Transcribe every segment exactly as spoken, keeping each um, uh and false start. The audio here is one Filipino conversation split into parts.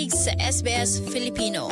nakikinig sa S B S Filipino.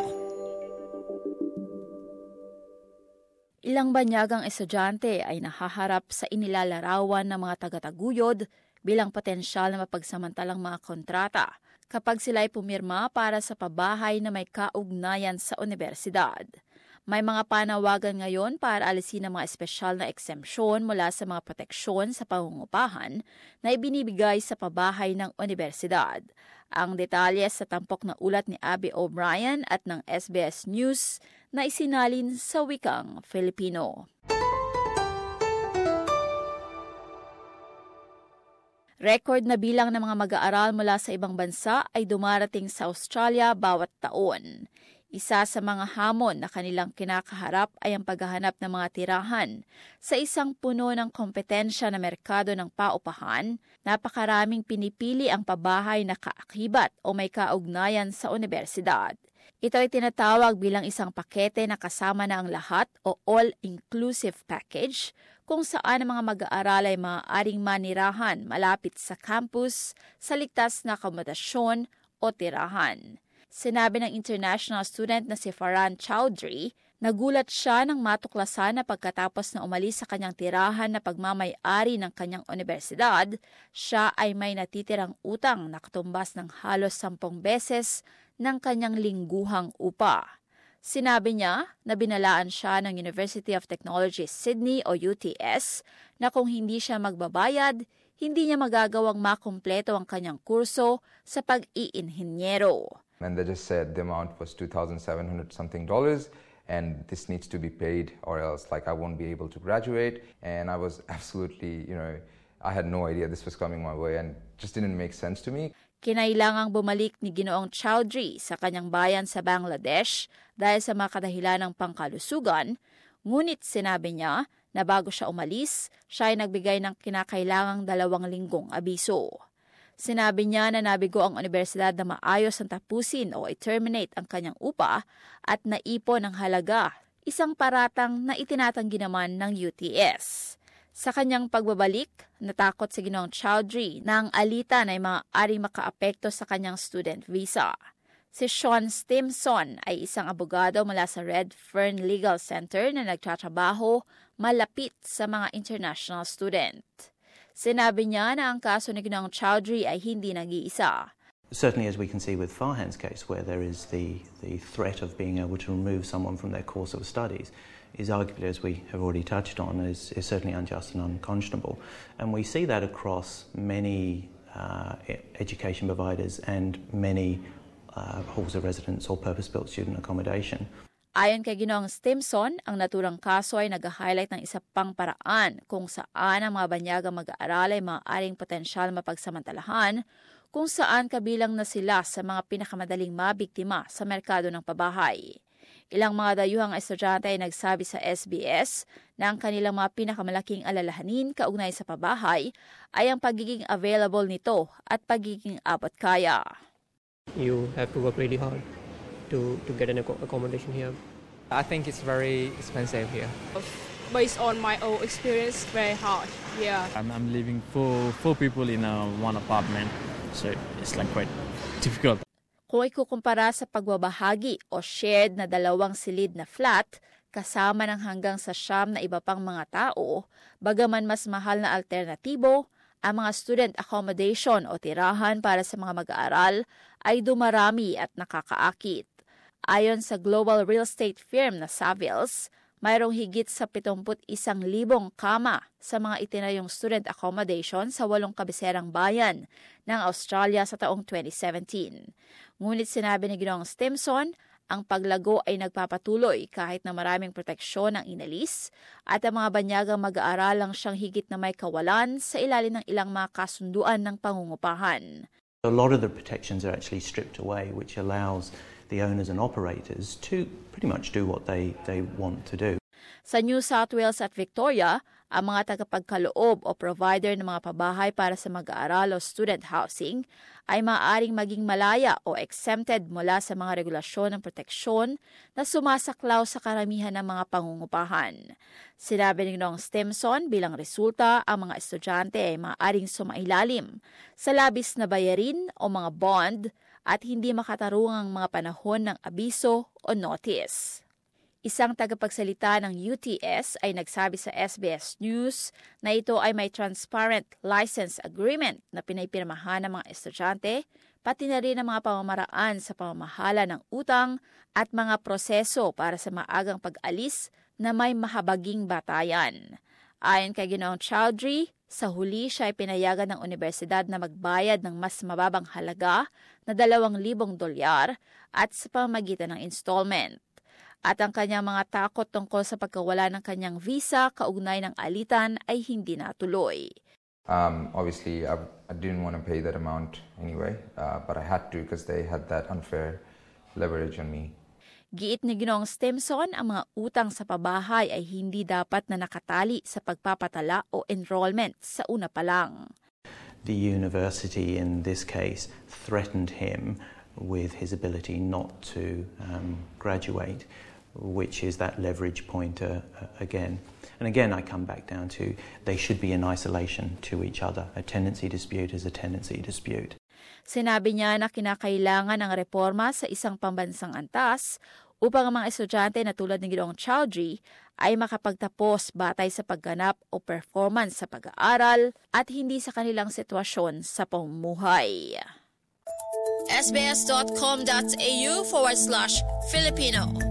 Ilang banyagang estudyante ay nahaharap sa inilalarawan ng mga taga-taguyod bilang potensyal na mapagsamantalang mga kontrata kapag sila ay pumirma para sa pabahay na may kaugnayan sa universidad. May mga panawagan ngayon para alisin ang mga espesyal na exemption mula sa mga proteksyon sa pangungupahan na ibinibigay sa pabahay ng universidad. Ang detalye sa tampok na ulat ni Abby O'Brien at ng S B S News na isinalin sa wikang Filipino. Record na bilang ng mga mag-aaral mula sa ibang bansa ay dumarating sa Australia bawat taon. Isa sa mga hamon na kanilang kinakaharap ay ang paghahanap ng mga tirahan. Sa isang puno ng kompetensya na merkado ng paupahan, napakaraming pinipili ang pabahay na kaakibat o may kaugnayan sa universidad. Ito ay tinatawag bilang isang pakete na kasama na ang lahat o all-inclusive package kung saan ang mga mag-aaral ay maaaring manirahan malapit sa campus, sa ligtas na akomodasyon o tirahan. Sinabi ng international student na si Farhan Chowdhury, nagulat siya nang matuklasan na pagkatapos na umalis sa kanyang tirahan na pagmamay-ari ng kanyang universidad, siya ay may natitirang utang na katumbas ng halos sampung beses ng kanyang lingguhang upa. Sinabi niya na binalaan siya ng University of Technology Sydney o U T S na kung hindi siya magbabayad, hindi niya magagawang makumpleto ang kanyang kurso sa pag-iinhinyero. And they just said the amount was two thousand seven hundred something dollars and this needs to be paid or else like I won't be able to graduate. And I was absolutely, you know, I had no idea this was coming my way and just didn't make sense to me. Kinailangang bumalik ni Ginoong Chowdhury sa kanyang bayan sa Bangladesh dahil sa mga kadahilanang pangkalusugan, ngunit sinabi niya na bago siya umalis, siya ay nagbigay ng kinakailangang dalawang linggong abiso. Sinabi niya na nabigo ang universidad na maayos ang tapusin o i-terminate ang kanyang upa at naipon ang halaga, isang paratang na itinatanggi naman ng U T S. Sa kanyang pagbabalik, natakot si Ginoong Chowdhury na ang alitan ay maaaring makaapekto sa kanyang student visa. Si Sean Stimson ay isang abogado mula sa Red Fern Legal Center na nagtatrabaho malapit sa mga international student. Sinabi niya na ang kaso ni Ginoong Chowdhury ay hindi nag-iisa. Certainly, as we can see with Farhan's case, where there is the, the threat of being able to remove someone from their course of studies, is arguably, as we have already touched on, is, is certainly unjust and unconscionable. And we see that across many uh, education providers and many uh, halls of residence or purpose-built student accommodation. Ayon kay Ginoong Stimson, ang naturang kaso ay nag-highlight ng isa pang paraan kung saan ang mga banyagang mag-aaral ay maaaring potensyal mapagsamantalahan, kung saan kabilang na sila sa mga pinakamadaling mabiktima sa merkado ng pabahay. Ilang mga dayuhang estudyante ay nagsabi sa S B S na ang kanilang mga pinakamalaking alalahanin kaugnay sa pabahay ay ang pagiging available nito at pagiging abot kaya. You have to work really hard to to get an accommodation here. I think it's very expensive here. Based on my own experience, very hard. Yeah. I'm, I'm living four four people in a one apartment, so it's like quite difficult. Kung ikukumpara sa pagbabahagi o shared na dalawang silid na flat, kasama ng hanggang sa siyam na iba pang mga tao, bagaman mas mahal na alternatibo, ang mga student accommodation o tirahan para sa mga mag-aaral ay dumarami at nakakaakit. Ayon sa global real estate firm na Savills, mayroong higit sa pitongput isang libong kama sa mga itinayong student accommodation sa walong kabiserang bayan ng Australia sa taong twenty seventeen. Ngunit sinabi ni Ginoong Stimson, ang paglago ay nagpapatuloy kahit na maraming proteksyon ang inalis at ang mga banyagang mag-aaral lang siyang higit na may kawalan sa ilalim ng ilang mga kasunduan ng pangungupahan. A lot of the protections are actually stripped away, which allows the owners and operators to pretty much do what they, they want to do. Sa New South Wales at Victoria, ang mga tagapagkaloob o provider ng mga pabahay para sa mag-aaral o student housing ay maaaring maging malaya o exempted mula sa mga regulasyon ng proteksyon na sumasaklaw sa karamihan ng mga pangungupahan. Sinabi ni Ginoong Stimson, bilang resulta, ang mga estudyante ay maaaring sumailalim sa labis na bayarin o mga bond at hindi makatarungang mga panahon ng abiso o notice. Isang tagapagsalita ng U T S ay nagsabi sa S B S News na ito ay may transparent license agreement na pinaypirmahan ng mga estudyante, pati na rin ang mga pamamaraan sa pamamahala ng utang at mga proseso para sa maagang pag-alis na may mahabaging batayan. Ayon kay Ginoong Chowdhury, sa huli siya ay pinayagan ng universidad na magbayad ng mas mababang halaga na dalawang libong dolyar at sa pamamagitan ng installment. At ang kanyang mga takot tungkol sa pagkawala ng kanyang visa kaugnay ng alitan ay hindi natuloy. Um, obviously, I, I didn't want to pay that amount anyway, uh, but I had to because they had that unfair leverage on me. Giit ni Ginoong Stimson, ang mga utang sa pabahay ay hindi dapat na nakatali sa pagpapatala o enrollment sa una pa lang. The university in this case threatened him with his ability not to um, graduate, which is that leverage point uh, again. And again, I come back down to they should be in isolation to each other. A tenancy dispute is a tenancy dispute. Sinabi niya na kinakailangan ng reforma sa isang pambansang antas upang ang mga estudyante na tulad ng Ginoong Chowdhury ay makapagtapos batay sa pagganap o performance sa pag-aaral at hindi sa kanilang sitwasyon sa pamumuhay. sbs.com.au forward slash Filipino